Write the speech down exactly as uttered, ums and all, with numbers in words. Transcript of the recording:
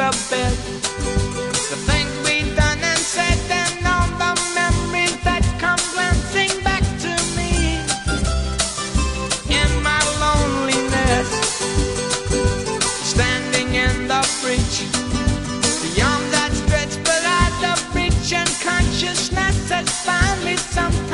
the bed. The things we done and said and all the memories that come glancing back to me in my loneliness, standing in the breach, the arms outstretched but out of reach, and consciousness has finally something